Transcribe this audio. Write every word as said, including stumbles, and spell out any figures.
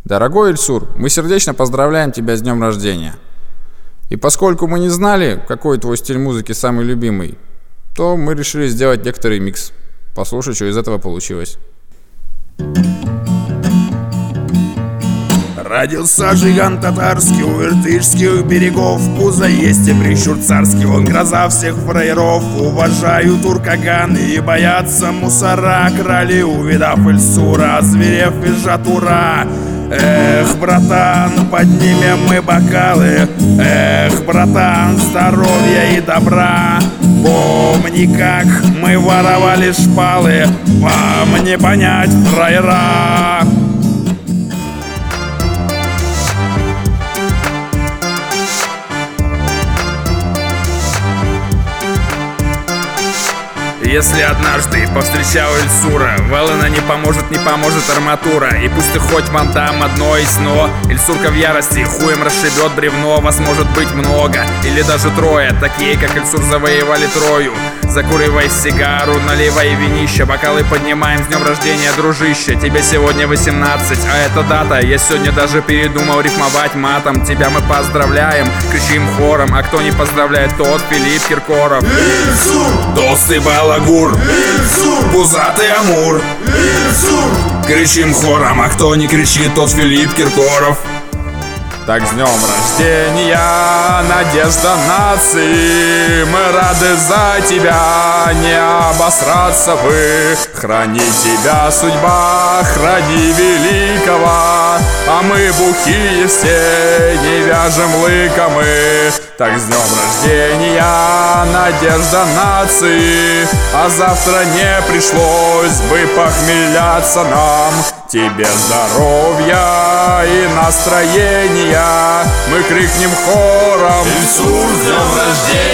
Дорогой Ильсур, мы сердечно поздравляем тебя с днем рождения. И поскольку мы не знали, какой твой стиль музыки самый любимый, то мы решили сделать некоторый микс. Послушай, что из этого получилось. Родился жиган татарский у иртышских берегов. Пузо есть и прищур царский, он гроза всех фраеров. Уважают туркаганы и боятся мусора. Кроли, увидав Ильсура, озверев, визжат ура. Эх, братан, поднимем мы бокалы. Эх, братан, здоровья и добра. Помни, как мы воровали шпалы, вам не понять, фраера. Если однажды повстречал Ильсура, Велена не поможет, не поможет арматура. И пусть ты хоть вам там одно есть, но Ильсурка в ярости хуем расшибет бревно. Вас может быть много, или даже трое. Такие, как Ильсур, завоевали Трою. Закуривай сигару, наливай винище, бокалы поднимаем, с днем рождения, дружище. Тебе сегодня восемнадцать, а это дата. Я сегодня даже передумал рифмовать матом. Тебя мы поздравляем, кричим хором. А кто не поздравляет, тот Филипп Киркоров. Ильсур! Толстый балагур, Ильсур! Пузатый амур, Ильсур! Кричим хором, а кто не кричит, тот Филипп Киркоров. Так, с днем рождения, надежда нации, мы рады за тебя, не обосраться бы. Храни тебя, судьба, храни великого, а мы бухие все, не вяжем лыка мы. Так, с днем рождения, надежда нации, а завтра не пришлось бы похмеляться нам. Тебе здоровья и настроения, мы крикнем хором: Ильсур, с днем рождения!